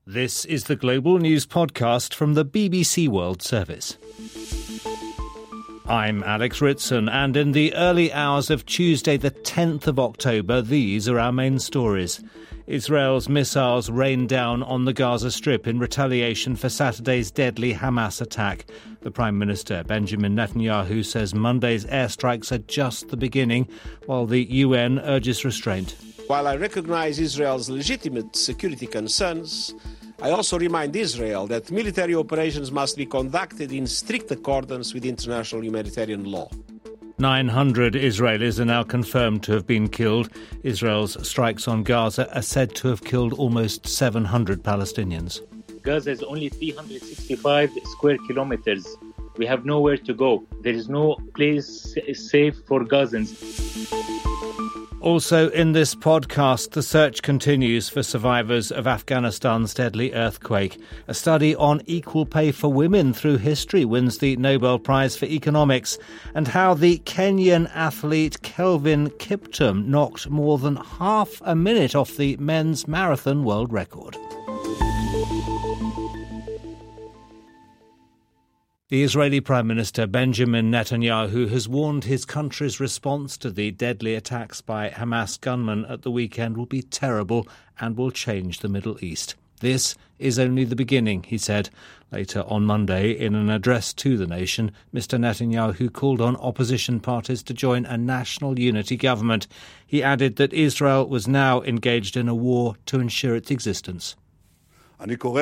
This is the Global News Podcast from the BBC World Service. I'm Alex Ritson, and in the early hours of Tuesday the 10th of October, these are our main stories. Israel's missiles rained down on the Gaza Strip in retaliation for Saturday's deadly Hamas attack. The Prime Minister, Benjamin Netanyahu, says Monday's airstrikes are just the beginning, while the UN urges restraint. While I recognise Israel's legitimate security concerns, I also remind Israel that military operations must be conducted in strict accordance with international humanitarian law. 900 Israelis are now confirmed to have been killed. Israel's strikes on Gaza are said to have killed almost 700 Palestinians. Gaza is only 365 square kilometers. We have nowhere to go. There is no place safe for Gazans. Also in this podcast, the search continues for survivors of Afghanistan's deadly earthquake. A study on equal pay for women through history wins the Nobel Prize for Economics, and how the Kenyan athlete Kelvin Kiptum knocked more than half a minute off the men's marathon world record. The Israeli Prime Minister Benjamin Netanyahu has warned his country's response to the deadly attacks by Hamas gunmen at the weekend will be terrible and will change the Middle East. This is only the beginning, he said. Later on Monday, in an address to the nation, Mr Netanyahu called on opposition parties to join a national unity government. He added that Israel was now engaged in a war to ensure its existence. I call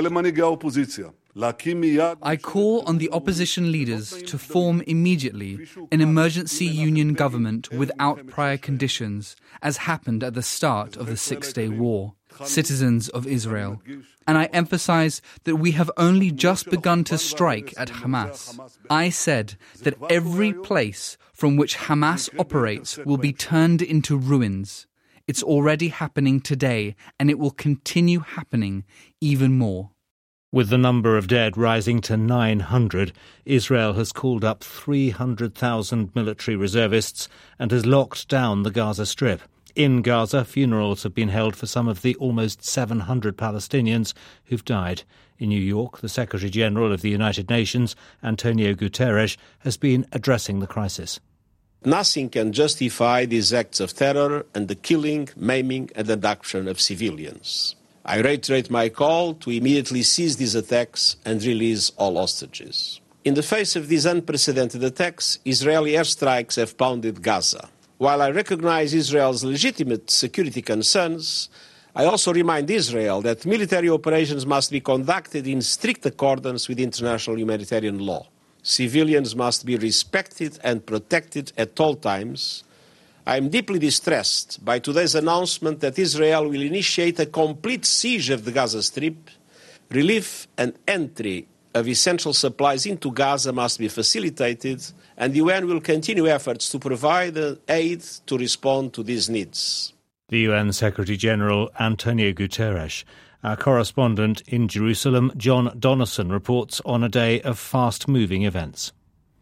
on the opposition leaders to form immediately an emergency union government without prior conditions, as happened at the start of the Six-Day War, citizens of Israel. And I emphasize that we have only just begun to strike at Hamas. I said that every place from which Hamas operates will be turned into ruins. It's already happening today, and it will continue happening even more. With the number of dead rising to 900, Israel has called up 300,000 military reservists and has locked down the Gaza Strip. In Gaza, funerals have been held for some of the almost 700 Palestinians who've died. In New York, the Secretary-General of the United Nations, Antonio Guterres, has been addressing the crisis. Nothing can justify these acts of terror and the killing, maiming and abduction of civilians. I reiterate my call to immediately cease these attacks and release all hostages. In the face of these unprecedented attacks, Israeli airstrikes have pounded Gaza. While I recognize Israel's legitimate security concerns, I also remind Israel that military operations must be conducted in strict accordance with international humanitarian law. Civilians must be respected and protected at all times. I am deeply distressed by today's announcement that Israel will initiate a complete siege of the Gaza Strip. Relief and entry of essential supplies into Gaza must be facilitated, and the UN will continue efforts to provide aid to respond to these needs. The UN Secretary-General Antonio Guterres. Our correspondent in Jerusalem, John Donison, reports on a day of fast-moving events.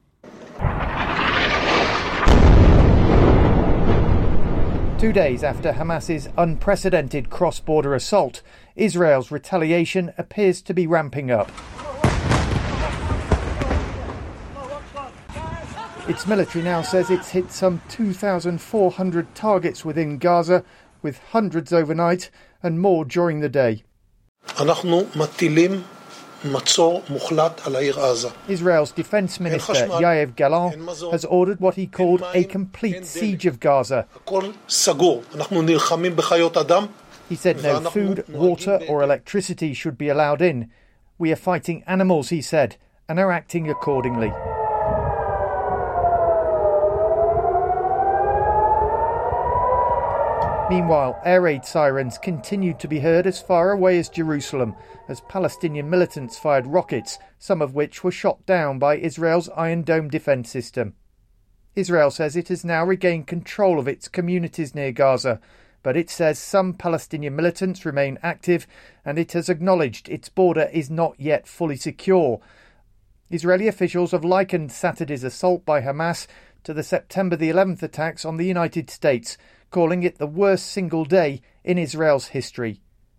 2 days after Hamas's unprecedented cross-border assault, Israel's retaliation appears to be ramping up. Its military now says it's hit some 2,400 targets within Gaza, with hundreds overnight and more during the day. Israel's Defense Minister Yoav Gallant has ordered what he called a complete siege of Gaza. He said no food, water or electricity should be allowed in. We are fighting animals, he said, and are acting accordingly. Meanwhile, air raid sirens continued to be heard as far away as Jerusalem, as Palestinian militants fired rockets, some of which were shot down by Israel's Iron Dome defence system. Israel says it has now regained control of its communities near Gaza, but it says some Palestinian militants remain active, and it has acknowledged its border is not yet fully secure. Israeli officials have likened Saturday's assault by Hamas to the September the 11th attacks on the United States, calling it the worst single day in Israel's history.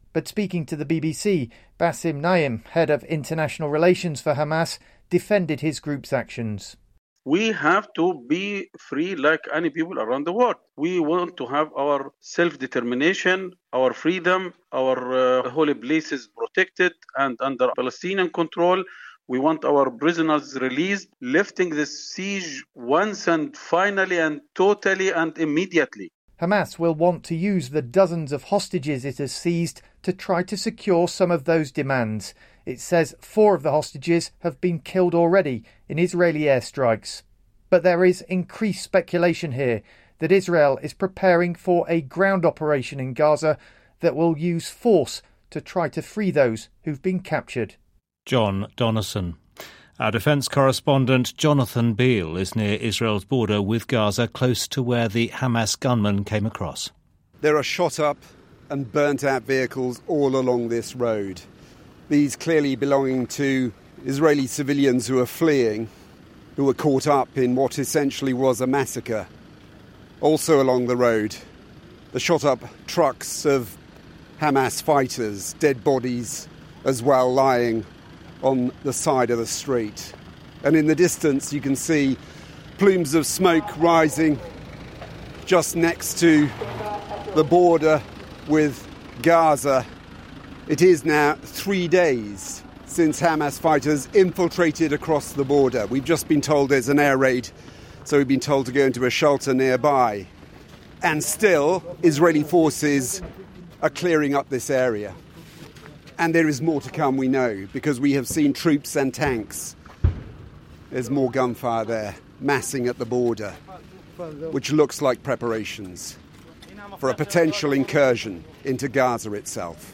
But speaking to the BBC, Bassem Naim, head of international relations for Hamas, defended his group's actions. We have to be free like any people around the world. We want to have our self-determination, our freedom, our holy places protected and under Palestinian control. We want our prisoners released, lifting the siege once and finally and totally and immediately. Hamas will want to use the dozens of hostages it has seized to try to secure some of those demands. It says 4 of the hostages have been killed already in Israeli airstrikes. But there is increased speculation here that Israel is preparing for a ground operation in Gaza that will use force to try to free those who've been captured. John Donison. Our defence correspondent Jonathan Beale is near Israel's border with Gaza, close to where the Hamas gunman came across. There are shot-up and burnt-out vehicles all along this road. These clearly belonging to Israeli civilians who are fleeing, who were caught up in what essentially was a massacre. Also along the road, the shot-up trucks of Hamas fighters, dead bodies as well lying on the side of the street. And in the distance you can see plumes of smoke rising just next to the border with Gaza. It is now 3 days since Hamas fighters infiltrated across the border. We've just been told there's an air raid, so we've been told to go into a shelter nearby. And still, Israeli forces are clearing up this area. And there is more to come, we know, because we have seen troops and tanks. There's more gunfire there, massing at the border, which looks like preparations for a potential incursion into Gaza itself.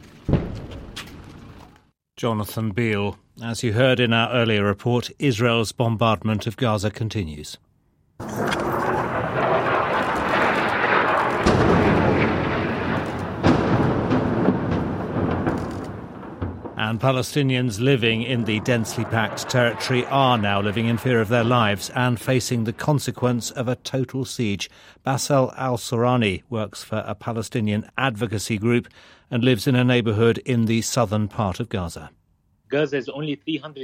Jonathan Beale. As you heard in our earlier report, Israel's bombardment of Gaza continues. And Palestinians living in the densely packed territory are now living in fear of their lives and facing the consequence of a total siege. Bassel al-Sorani works for a Palestinian advocacy group and lives in a neighbourhood in the southern part of Gaza. Gaza is only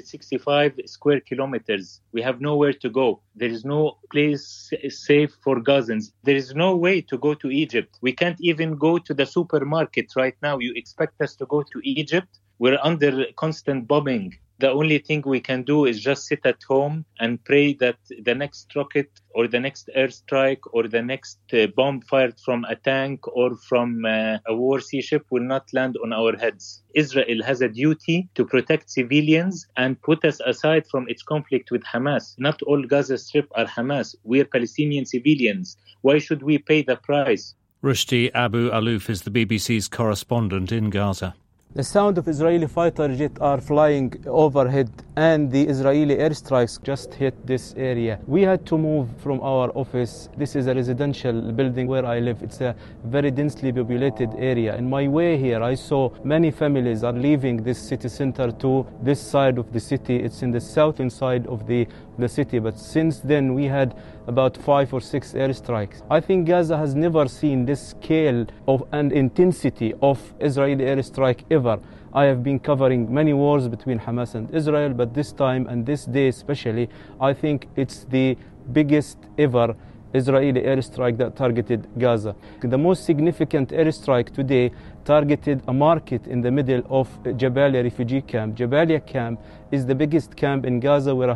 365 square kilometers. We have nowhere to go. There is no place safe for Gazans. There is no way to go to Egypt. We can't even go to the supermarket right now. You expect us to go to Egypt? We're under constant bombing. The only thing we can do is just sit at home and pray that the next rocket or the next airstrike or the next bomb fired from a tank or from a war sea ship will not land on our heads. Israel has a duty to protect civilians and put us aside from its conflict with Hamas. Not all Gaza Strip are Hamas. We are Palestinian civilians. Why should we pay the price? Rushdi Abu Alouf is the BBC's correspondent in Gaza. The sound of Israeli fighter jets are flying overhead and the Israeli airstrikes just hit this area. We had to move from our office. This is a residential building where I live. It's a very densely populated area. In my way here, I saw many families are leaving this city center to this side of the city. It's in the southern side of the city. But since then, we had about 5 or 6 airstrikes. I think Gaza has never seen this scale of and intensity of Israeli airstrike ever. I have been covering many wars between Hamas and Israel, but this time and this day especially, I think it's the biggest ever Israeli airstrike that targeted Gaza. The most significant airstrike today targeted a market in the middle of Jabalia refugee camp. Jabalia camp is the biggest camp in Gaza where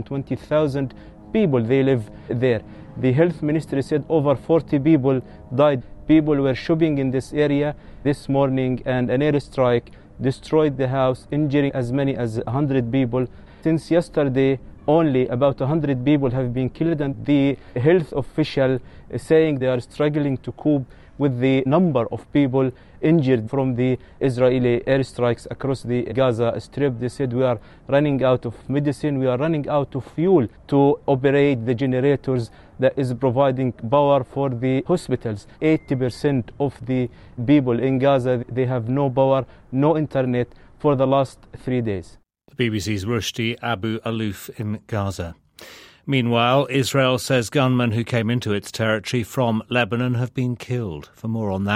120,000 people, they live there. The health ministry said over 40 people died. People were shopping in this area this morning and an airstrike destroyed the house, injuring as many as 100 people. Since yesterday, only about 100 people have been killed, and the health official is saying they are struggling to cope with the number of people injured from the Israeli airstrikes across the Gaza Strip. They said we are running out of medicine, we are running out of fuel to operate the generators that is providing power for the hospitals. 80% of the people in Gaza, they have no power, no internet for the last 3 days. The BBC's Rushdi Abu Alouf in Gaza. Meanwhile, Israel says gunmen who came into its territory from Lebanon have been killed. For more on that,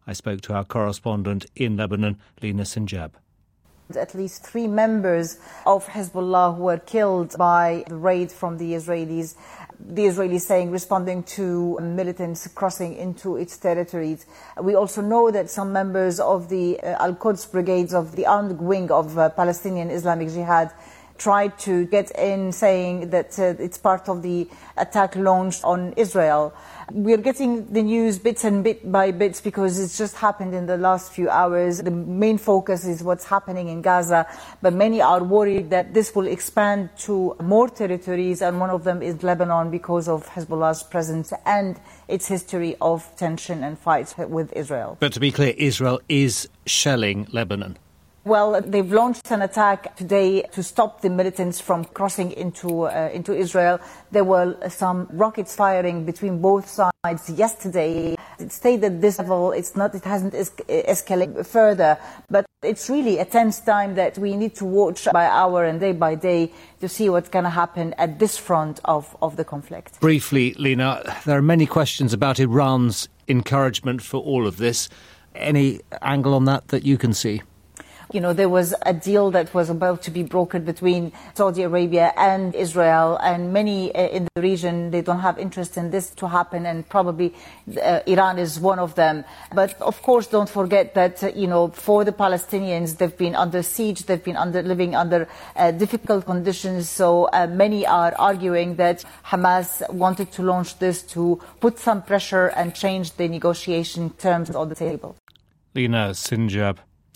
I spoke to our correspondent in Lebanon, Lina Sinjab. At least 3 members of Hezbollah were killed by the raid from the Israelis. The Israelis saying responding to militants crossing into its territories. We also know that some members of the Al-Quds brigades of the armed wing of Palestinian Islamic Jihad tried to get in, saying that it's part of the attack launched on Israel. We're getting the news bits and bit by bits because it's just happened in the last few hours. The main focus is what's happening in Gaza, but many are worried that this will expand to more territories, and one of them is Lebanon because of Hezbollah's presence and its history of tension and fights with Israel. But to be clear, Israel is shelling Lebanon. Well, they've launched an attack today to stop the militants from crossing into Israel. There were some rockets firing between both sides yesterday. It stayed at this level. It hasn't escalated further. But it's really a tense time that we need to watch by hour and day by day to see what's going to happen at this front of the conflict. Briefly, Lina, there are many questions about Iran's encouragement for all of this. Any angle on that you can see? You know, there was a deal that was about to be brokered between Saudi Arabia and Israel, and many in the region, they don't have interest in this to happen, and probably Iran is one of them. But of course, don't forget that, for the Palestinians, they've been under siege, they've been living under difficult conditions. So many are arguing that Hamas wanted to launch this to put some pressure and change the negotiation terms on the table. Lina Sinjab.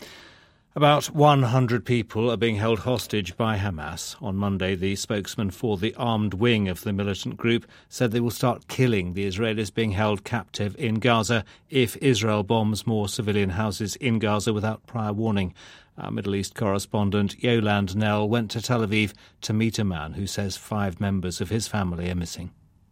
About 100 people are being held hostage by Hamas. On Monday, the spokesman for the armed wing of the militant group said they will start killing the Israelis being held captive in Gaza if Israel bombs more civilian houses in Gaza without prior warning. Our Middle East correspondent Yolande Knell went to Tel Aviv to meet a man who says 5 members of his family are missing.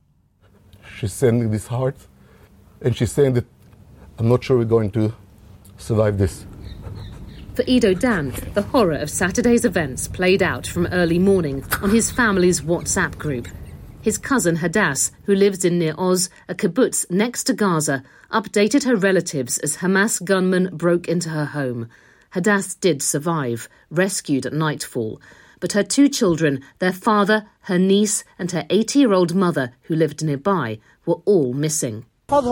She's sending this heart, and she's saying that I'm not sure we're going to survive this. For Ido Dan, the horror of Saturday's events played out from early morning on his family's WhatsApp group. His cousin Hadass, who lives in Nir Oz, a kibbutz next to Gaza, updated her relatives as Hamas gunmen broke into her home. Hadass did survive, rescued at nightfall. But her 2 children, their father, her niece and her 80-year-old mother, who lived nearby, were all missing.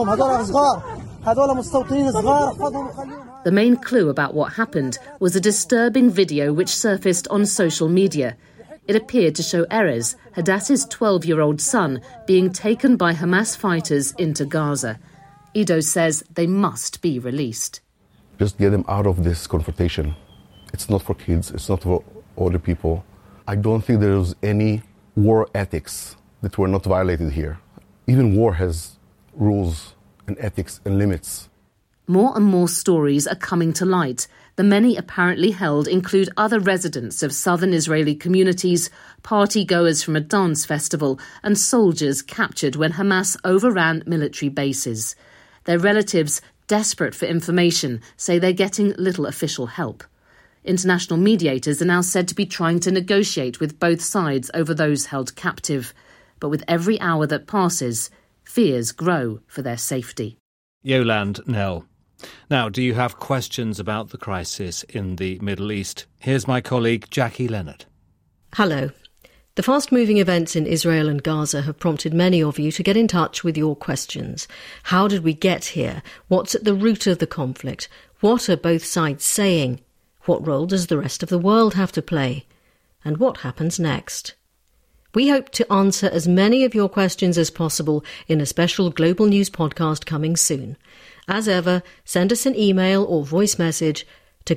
The main clue about what happened was a disturbing video which surfaced on social media. It appeared to show Erez, Hadass's 12-year-old son, being taken by Hamas fighters into Gaza. Ido says they must be released. Just get them out of this confrontation. It's not for kids, it's not for older people. I don't think there's any war ethics that were not violated here. Even war has rules and ethics and limits. More and more stories are coming to light. The many apparently held include other residents of southern Israeli communities, party-goers from a dance festival, and soldiers captured when Hamas overran military bases. Their relatives, desperate for information, say they're getting little official help. International mediators are now said to be trying to negotiate with both sides over those held captive. But with every hour that passes, fears grow for their safety. Yolande Knell. Now, do you have questions about the crisis in the Middle East? Here's my colleague Jackie Leonard. Hello. The fast-moving events in Israel and Gaza have prompted many of you to get in touch with your questions. How did we get here? What's at the root of the conflict? What are both sides saying? What role does the rest of the world have to play? And what happens next? We hope to answer as many of your questions as possible in a special Global News podcast coming soon. As ever, send us an email or voice message to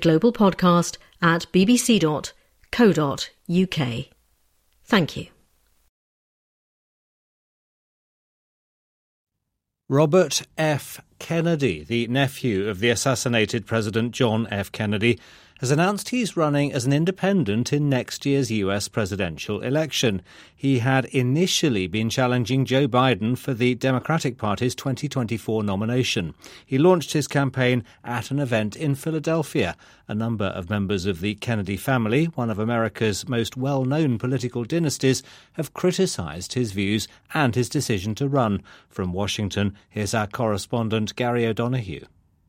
globalpodcast@bbc.co.uk. Thank you. Robert F. Kennedy, the nephew of the assassinated President John F. Kennedy, has announced he's running as an independent in next year's US presidential election. He had initially been challenging Joe Biden for the Democratic Party's 2024 nomination. He launched his campaign at an event in Philadelphia. A number of members of the Kennedy family, one of America's most well-known political dynasties, have criticised his views and his decision to run. From Washington, here's our correspondent Gary O'Donoghue.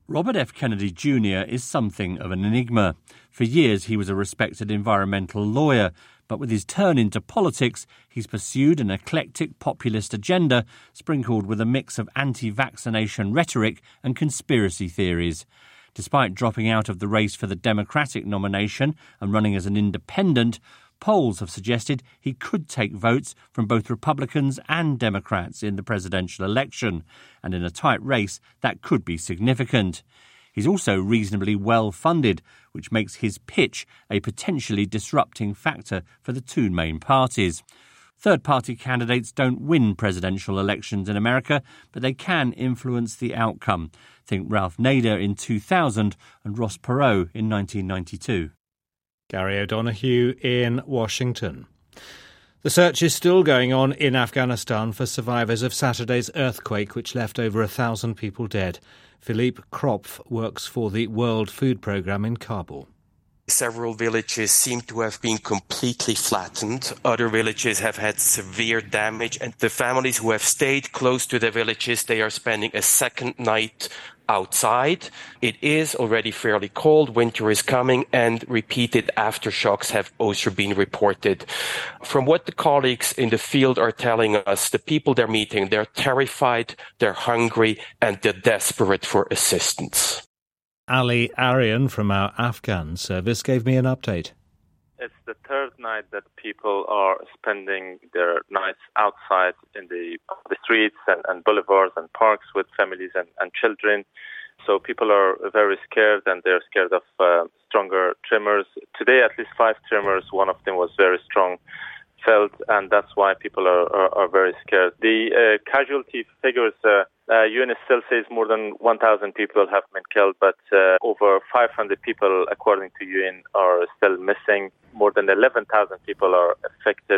Robert F. Kennedy Jr. is something of an enigma. For years he was a respected environmental lawyer, but with his turn into politics, he's pursued an eclectic populist agenda sprinkled with a mix of anti-vaccination rhetoric and conspiracy theories. Despite dropping out of the race for the Democratic nomination and running as an independent, polls have suggested he could take votes from both Republicans and Democrats in the presidential election, and in a tight race that could be significant. He's also reasonably well funded, which makes his pitch a potentially disrupting factor for the two main parties. Third-party candidates don't win presidential elections in America, but they can influence the outcome. Think Ralph Nader in 2000 and Ross Perot in 1992. Gary O'Donoghue in Washington. The search is still going on in Afghanistan for survivors of Saturday's earthquake, which left over 1,000 people dead. Philippe Kropf works for the World Food Programme in Kabul. Several villages seem to have been completely flattened. Other villages have had severe damage, and the families who have stayed close to the villages, they are spending a second night outside. It is already fairly cold. Winter is coming, and repeated aftershocks have also been reported. From what the colleagues in the field are telling us, the people they're meeting, they're terrified, they're hungry, and they're desperate for assistance. Ali Aryan from our Afghan service gave me an update. It's the third night that people are spending their nights outside in the streets and boulevards and parks with families and children. So people are very scared, and they're scared of stronger tremors. Today, at least 5 tremors. One of them was very strong, felt, and that's why people are very scared. The casualty figures, UN still says more than 1,000 people have been killed, but over 500 people, according to UN, are still missing. More than 11,000 people are affected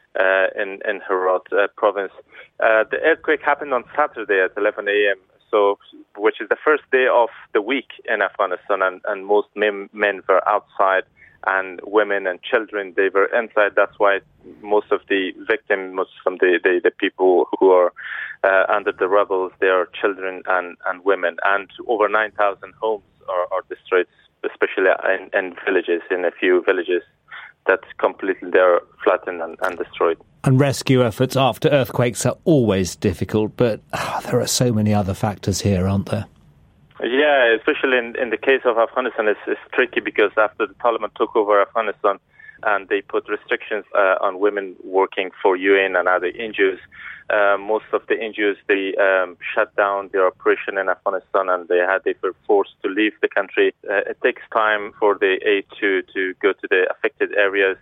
in Herat province. The earthquake happened on Saturday at 11 a.m., which is the first day of the week in Afghanistan, and most men were outside, and women and children, they were inside. That's why most of the victims, most of the people who are under the rubble, they are children and women. And over 9,000 homes are destroyed, especially in villages, in a few villages that completely they're flattened and destroyed. And rescue efforts after earthquakes are always difficult, but there are so many other factors here, aren't there? Yeah, especially in the case of Afghanistan, it's tricky because after the Taliban took over Afghanistan and they put restrictions on women working for UN and other NGOs, most of the NGOs, they shut down their operation in Afghanistan, and they were forced to leave the country. It takes time for the aid to go to the affected areas.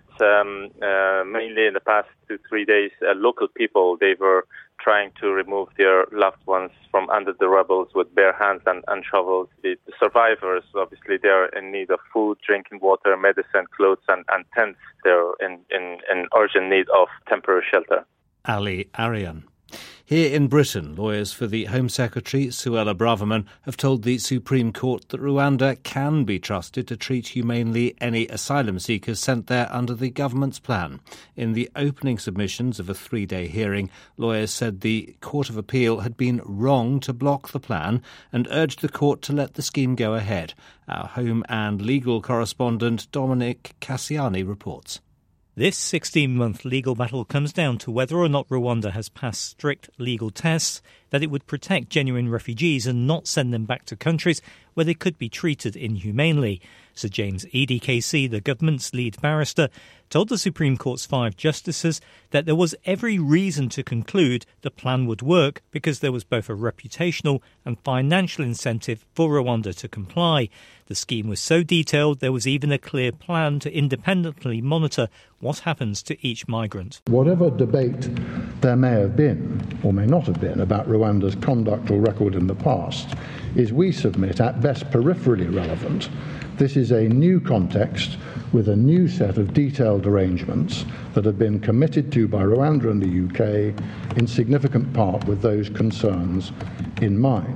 Mainly in the past 2-3 days, local people, they were trying to remove their loved ones from under the rubble with bare hands and shovels. The survivors, obviously, they are in need of food, drinking water, medicine, clothes, and tents. They're in urgent need of temporary shelter. Ali Aryan. Here in Britain, lawyers for the Home Secretary, Suella Braverman, have told the Supreme Court that Rwanda can be trusted to treat humanely any asylum seekers sent there under the government's plan. In the opening submissions of a 3-day hearing, lawyers said the Court of Appeal had been wrong to block the plan and urged the court to let the scheme go ahead. Our Home and Legal correspondent Dominic Cassiani reports. This 16-month legal battle comes down to whether or not Rwanda has passed strict legal tests that it would protect genuine refugees and not send them back to countries where they could be treated inhumanely. Sir James Eadie KC, the government's lead barrister, told the Supreme Court's 5 justices that there was every reason to conclude the plan would work because there was both a reputational and financial incentive for Rwanda to comply. The scheme was so detailed there was even a clear plan to independently monitor what happens to each migrant. Whatever debate there may have been, or may not have been, about Rwanda's conduct or record in the past, is, we submit, at best peripherally relevant. This is a new context with a new set of detailed arrangements that have been committed to by Rwanda and the UK, in significant part with those concerns in mind.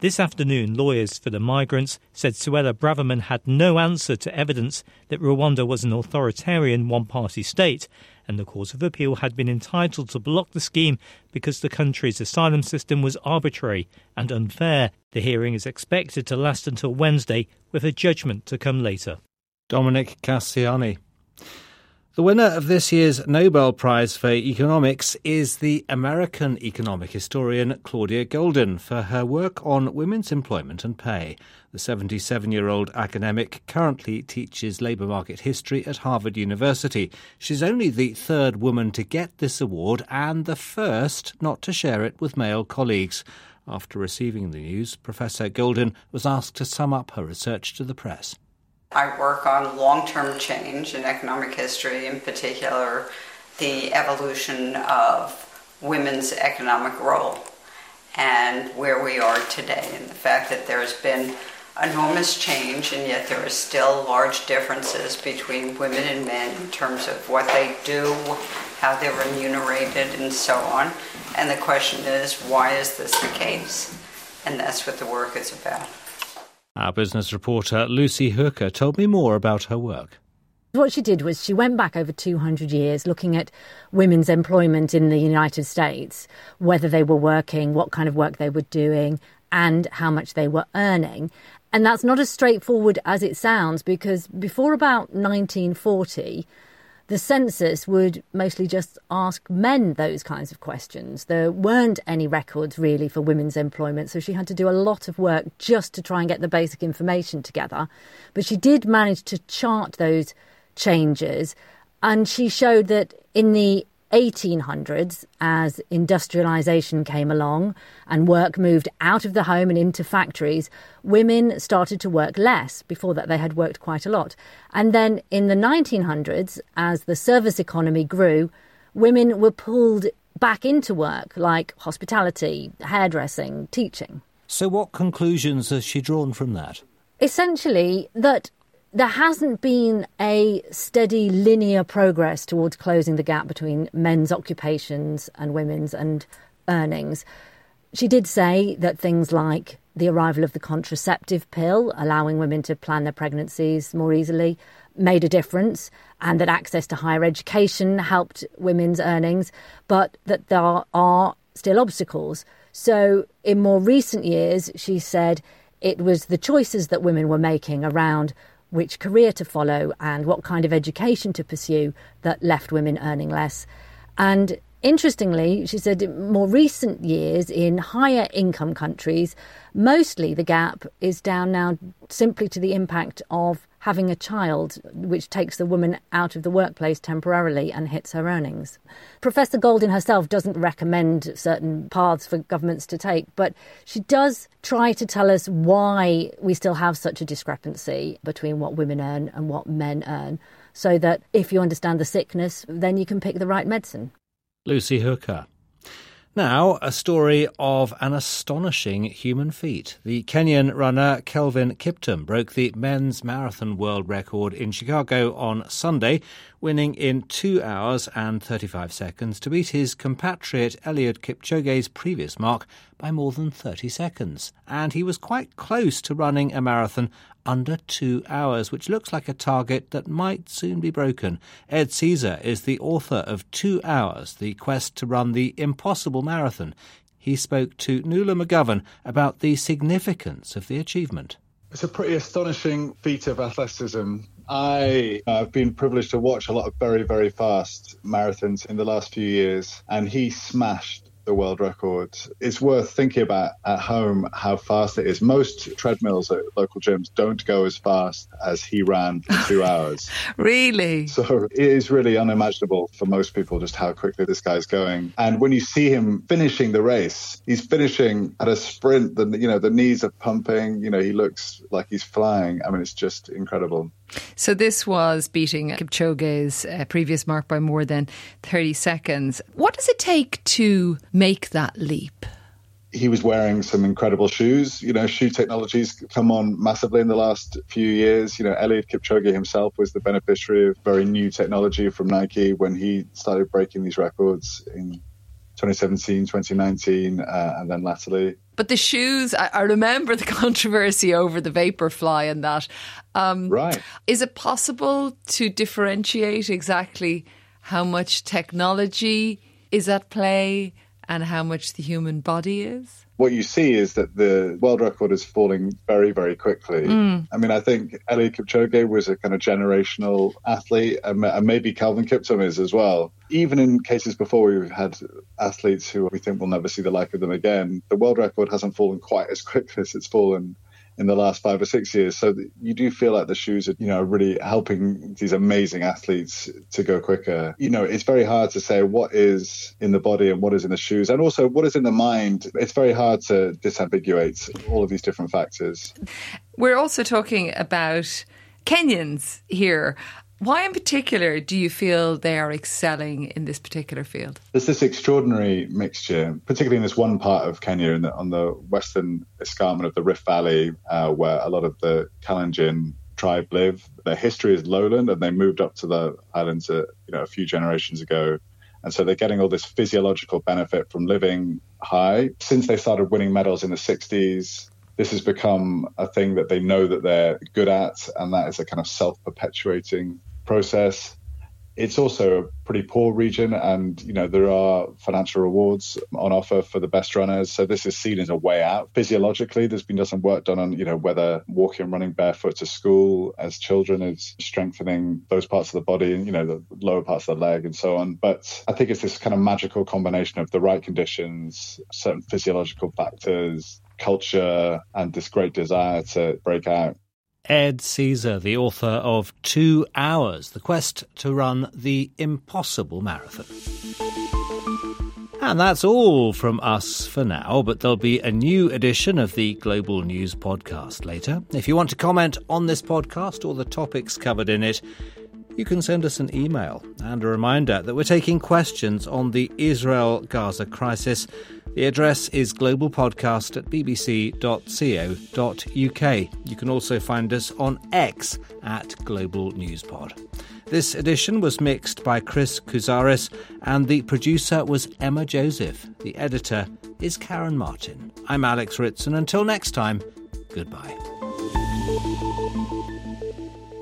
This afternoon, lawyers for the migrants said Suella Braverman had no answer to evidence that Rwanda was an authoritarian one-party state, and the Court of Appeal had been entitled to block the scheme because the country's asylum system was arbitrary and unfair. The hearing is expected to last until Wednesday, with a judgment to come later. Dominic Cassiani. The winner of this year's Nobel Prize for Economics is the American economic historian Claudia Goldin for her work on women's employment and pay. The 77-year-old academic currently teaches labour market history at Harvard University. She's only the third woman to get this award and the first not to share it with male colleagues. After receiving the news, Professor Goldin was asked to sum up her research to the press. I work on long-term change in economic history, in particular the evolution of women's economic role and where we are today, and the fact that there has been enormous change and yet there are still large differences between women and men in terms of what they do, how they're remunerated, and so on. And the question is, why is this the case? And that's what the work is about. Our business reporter Lucy Hooker told me more about her work. What she did was she went back over 200 years looking at women's employment in the United States, whether they were working, what kind of work they were doing, and how much they were earning. And that's not as straightforward as it sounds, because before about 1940, the census would mostly just ask men those kinds of questions. There weren't any records really for women's employment, so she had to do a lot of work just to try and get the basic information together. But she did manage to chart those changes, and she showed that in the 1800s, as industrialisation came along and work moved out of the home and into factories, women started to work less. Before that, they had worked quite a lot. And then in the 1900s, as the service economy grew, women were pulled back into work, like hospitality, hairdressing, teaching. So what conclusions has she drawn from that? Essentially, that there hasn't been a steady linear progress towards closing the gap between men's occupations and women's and earnings. She did say that things like the arrival of the contraceptive pill, allowing women to plan their pregnancies more easily, made a difference, and that access to higher education helped women's earnings, but that there are still obstacles. So in more recent years, she said it was the choices that women were making around which career to follow and what kind of education to pursue that left women earning less. And interestingly, she said in more recent years in higher income countries, mostly the gap is down now simply to the impact of having a child, which takes the woman out of the workplace temporarily and hits her earnings. Professor Goldin herself doesn't recommend certain paths for governments to take, but she does try to tell us why we still have such a discrepancy between what women earn and what men earn, so that if you understand the sickness, then you can pick the right medicine. Lucy Hooker. Now, a story of an astonishing human feat. The Kenyan runner Kelvin Kiptum broke the men's marathon world record in Chicago on Sunday, winning in 2 hours and 35 seconds to beat his compatriot Eliud Kipchoge's previous mark by more than 30 seconds. And he was quite close to running a marathon under 2 hours, which looks like a target that might soon be broken. Ed Caesar is the author of 2 Hours, the quest to run the impossible marathon. He spoke to Nuala McGovern about the significance of the achievement. It's a pretty astonishing feat of athleticism. I've been privileged to watch a lot of very, very fast marathons in the last few years, and he smashed the world record. It's worth thinking about at home how fast it is. Most treadmills at local gyms don't go as fast as he ran for 2 hours. Really? So it is really unimaginable for most people just how quickly this guy's going. And when you see him finishing the race, he's finishing at a sprint. The knees are pumping. He looks like he's flying. I mean, it's just incredible. So this was beating Kipchoge's previous mark by more than 30 seconds. What does it take to make that leap? He was wearing some incredible shoes. Shoe technology's come on massively in the last few years. Eliud Kipchoge himself was the beneficiary of very new technology from Nike when he started breaking these records in 2017, 2019, and then latterly. But the shoes, I remember the controversy over the Vaporfly and that. Right. Is it possible to differentiate exactly how much technology is at play and how much the human body is? What you see is that the world record is falling very, very quickly. I mean, I think Eliud Kipchoge was a kind of generational athlete, and maybe Calvin Kiptum is as well. Even in cases before, we've had athletes who we think will never see the like of them again. The world record hasn't fallen quite as quickly as it's fallen in the last 5 or 6 years. So you do feel like the shoes are, really helping these amazing athletes to go quicker. It's very hard to say what is in the body and what is in the shoes, and also what is in the mind. It's very hard to disambiguate all of these different factors. We're also talking about Kenyans here. Why in particular do you feel they are excelling in this particular field? There's this extraordinary mixture, particularly in this one part of Kenya, on the western escarpment of the Rift Valley, where a lot of the Kalenjin tribe live. Their history is lowland, and they moved up to the islands a few generations ago. And so they're getting all this physiological benefit from living high. Since they started winning medals in the 60s, this has become a thing that they know that they're good at, and that is a kind of self-perpetuating process. It's also a pretty poor region, and there are financial rewards on offer for the best runners. So this is seen as a way out. Physiologically, there's been some work done on whether walking and running barefoot to school as children is strengthening those parts of the body and the lower parts of the leg and so on. But I think it's this kind of magical combination of the right conditions, certain physiological factors, culture, and this great desire to break out. Ed Caesar, the author of 2 Hours, the quest to run the impossible marathon. And that's all from us for now, but there'll be a new edition of the Global News podcast later. If you want to comment on this podcast or the topics covered in it, you can send us an email. And a reminder that we're taking questions on the Israel-Gaza crisis. The address is globalpodcast@bbc.co.uk. You can also find us on X @GlobalNewsPod. This edition was mixed by Chris Kouzaris and the producer was Emma Joseph. The editor is Karen Martin. I'm Alex Ritson. Until next time, goodbye.